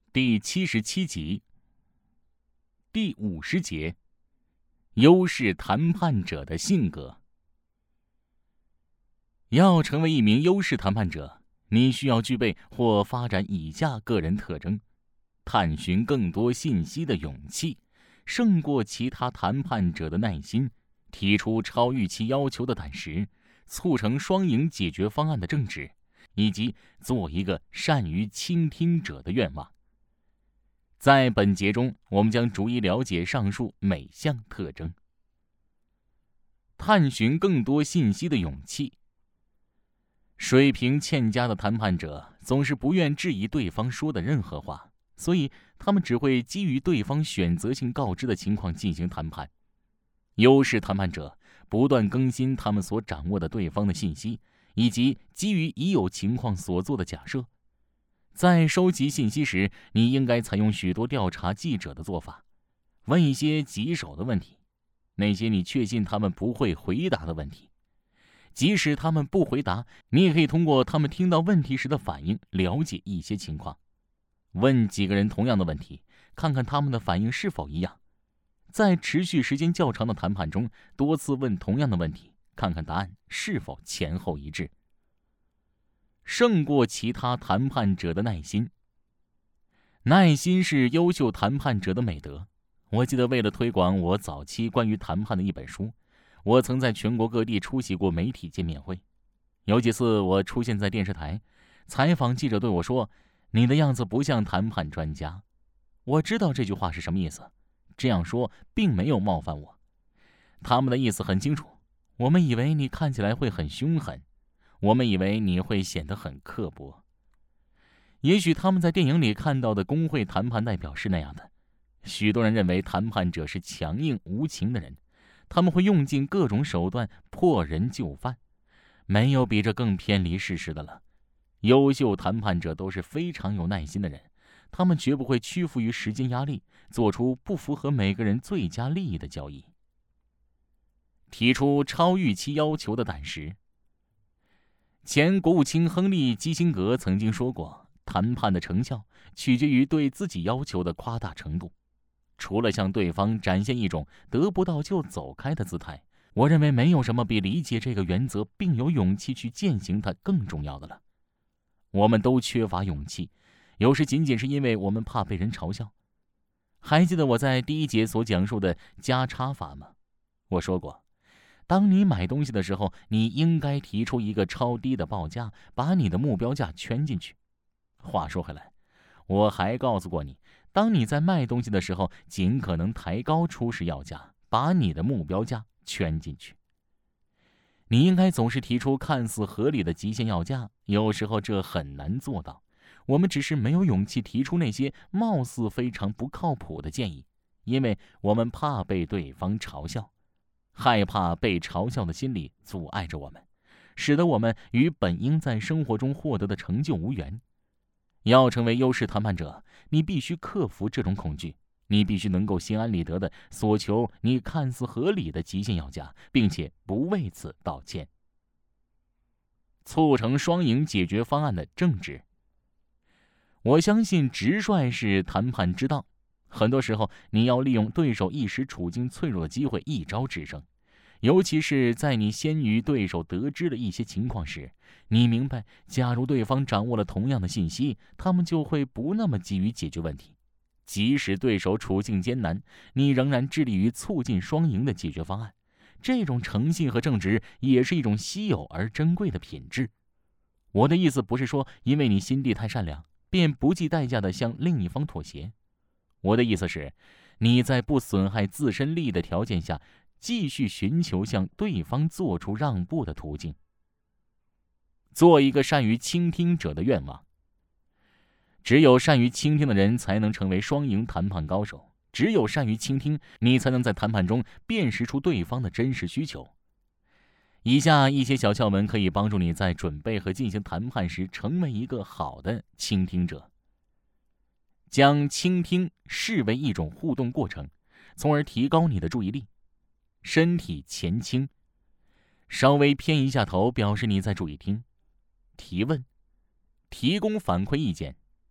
第77集，第50节，优势谈判者的性格。要成为一名优势谈判者，你需要具备或发展以下个人特征：探寻更多信息的勇气，胜过其他谈判者的耐心，提出超预期要求的胆识，促成双赢解决方案的正直，以及做一个善于倾听者的愿望。在本节中，我们将逐一了解上述每项特征。探寻更多信息的勇气。水平欠佳的谈判者总是不愿质疑对方说的任何话，所以他们只会基于对方选择性告知的情况进行谈判。优势谈判者不断更新他们所掌握的对方的信息，以及基于已有情况所做的假设。在收集信息时，你应该采用许多调查记者的做法，问一些棘手的问题，那些你确信他们不会回答的问题。即使他们不回答，你也可以通过他们听到问题时的反应了解一些情况。问几个人同样的问题，看看他们的反应是否一样。在持续时间较长的谈判中，多次问同样的问题，看看答案是否前后一致。胜过其他谈判者的耐心。耐心是优秀谈判者的美德。我记得为了推广我早期关于谈判的一本书，我曾在全国各地出席过媒体见面会。有几次我出现在电视台，采访记者对我说：“你的样子不像谈判专家。”我知道这句话是什么意思，这样说并没有冒犯我。他们的意思很清楚，我们以为你看起来会很凶狠，我们以为你会显得很刻薄。也许他们在电影里看到的工会谈判代表是那样的。许多人认为谈判者是强硬无情的人，他们会用尽各种手段破人就范。没有比这更偏离事实的了。优秀谈判者都是非常有耐心的人，他们绝不会屈服于时间压力，做出不符合每个人最佳利益的交易。提出超预期要求的胆识。前国务卿亨利·基辛格曾经说过，谈判的成效取决于对自己要求的夸大程度。除了向对方展现一种得不到就走开的姿态，我认为没有什么比理解这个原则并有勇气去践行它更重要的了。我们都缺乏勇气，有时仅仅是因为我们怕被人嘲笑。还记得我在第1节所讲述的加差法吗？我说过，当你买东西的时候，你应该提出一个超低的报价，把你的目标价圈进去。话说回来，我还告诉过你，当你在卖东西的时候，尽可能抬高初始要价，把你的目标价圈进去。你应该总是提出看似合理的极限要价，有时候这很难做到。我们只是没有勇气提出那些貌似非常不靠谱的建议，因为我们怕被对方嘲笑。害怕被嘲笑的心理阻碍着我们，使得我们与本应在生活中获得的成就无缘。要成为优势谈判者，你必须克服这种恐惧，你必须能够心安理得地索求你看似合理的极限要价，并且不为此道歉。促成双赢解决方案的正直。我相信直率是谈判之道。很多时候，你要利用对手一时处境脆弱的机会一招制胜，尤其是在你先于对手得知的一些情况时，你明白，假如对方掌握了同样的信息，他们就会不那么急于解决问题。即使对手处境艰难，你仍然致力于促进双赢的解决方案。这种诚信和正直也是一种稀有而珍贵的品质。我的意思不是说，因为你心地太善良，便不计代价地向另一方妥协。我的意思是，你在不损害自身利益的条件下，继续寻求向对方做出让步的途径。做一个善于倾听者的愿望。只有善于倾听的人才能成为双赢谈判高手。只有善于倾听，你才能在谈判中辨识出对方的真实需求。以下一些小窍门可以帮助你在准备和进行谈判时成为一个好的倾听者。将倾听视为一种互动过程，从而提高你的注意力。身体前倾，稍微偏一下头，表示你在注意听。提问，提供反馈意见。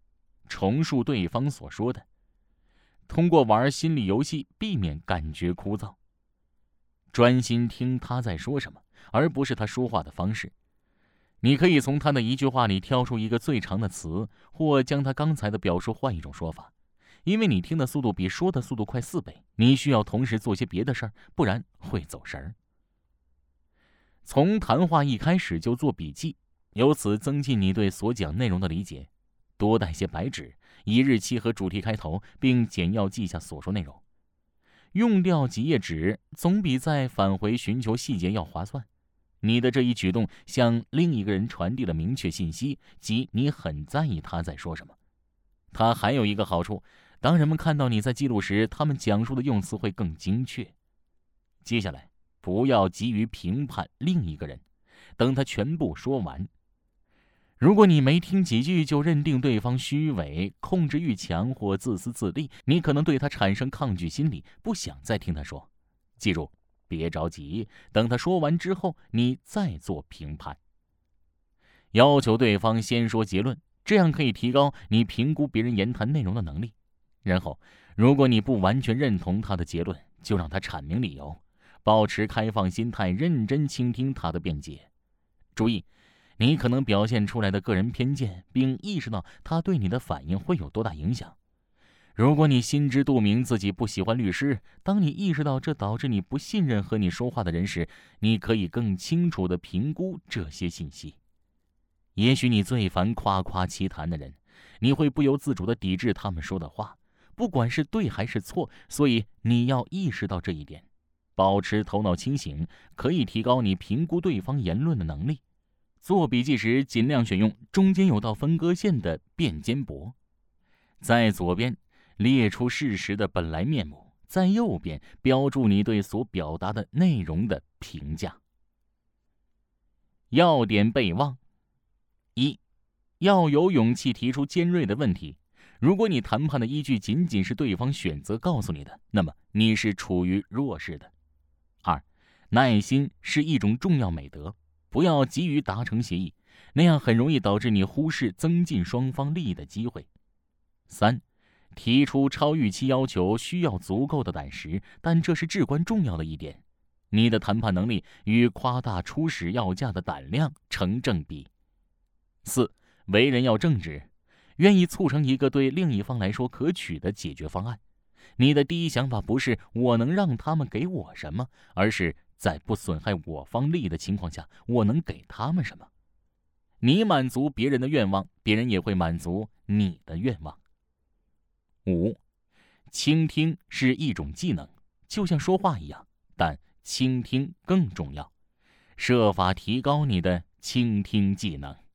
重述对方所说的，通过玩心理游戏避免感觉枯燥，专心听他在说什么，而不是他说话的方式。你可以从他的一句话里挑出一个最长的词，或将他刚才的表述换一种说法。因为你听的速度比说的速度快4倍，你需要同时做些别的事儿，不然会走神儿。从谈话一开始就做笔记，由此增进你对所讲内容的理解。多带些白纸，以日期和主题开头，并简要记下所说内容。用掉几页纸，总比再返回寻求细节要划算。你的这一举动向另一个人传递了明确信息，即你很在意他在说什么。它还有一个好处，当人们看到你在记录时，他们讲述的用词会更精确。接下来，不要急于评判另一个人，等他全部说完。如果你没听几句就认定对方虚伪、控制欲强或自私自利，你可能对他产生抗拒心理，不想再听他说。记住，别着急，等他说完之后，你再做评判。要求对方先说结论，这样可以提高你评估别人言谈内容的能力。然后，如果你不完全认同他的结论，就让他阐明理由，保持开放心态，认真倾听他的辩解。注意，你可能表现出来的个人偏见，并意识到他对你的反应会有多大影响。如果你心知肚明自己不喜欢律师，当你意识到这导致你不信任和你说话的人时，你可以更清楚地评估这些信息。也许你最烦夸夸其谈的人，你会不由自主地抵制他们说的话，不管是对还是错，所以你要意识到这一点。保持头脑清醒，可以提高你评估对方言论的能力。做笔记时，尽量选用中间有道分割线的便笺簿。在左边列出事实的本来面目，在右边标注你对所表达的内容的评价。要点备忘：一，要有勇气提出尖锐的问题。如果你谈判的依据仅仅是对方选择告诉你的，那么你是处于弱势的。二，耐心是一种重要美德，不要急于达成协议，那样很容易导致你忽视增进双方利益的机会。三，提出超预期要求需要足够的胆识，但这是至关重要的一点。你的谈判能力与夸大初始要价的胆量成正比。四，为人要正直，愿意促成一个对另一方来说可取的解决方案。你的第一想法不是我能让他们给我什么，而是在不损害我方利益的情况下，我能给他们什么。你满足别人的愿望，别人也会满足你的愿望。五，倾听是一种技能，就像说话一样，但倾听更重要。设法提高你的倾听技能。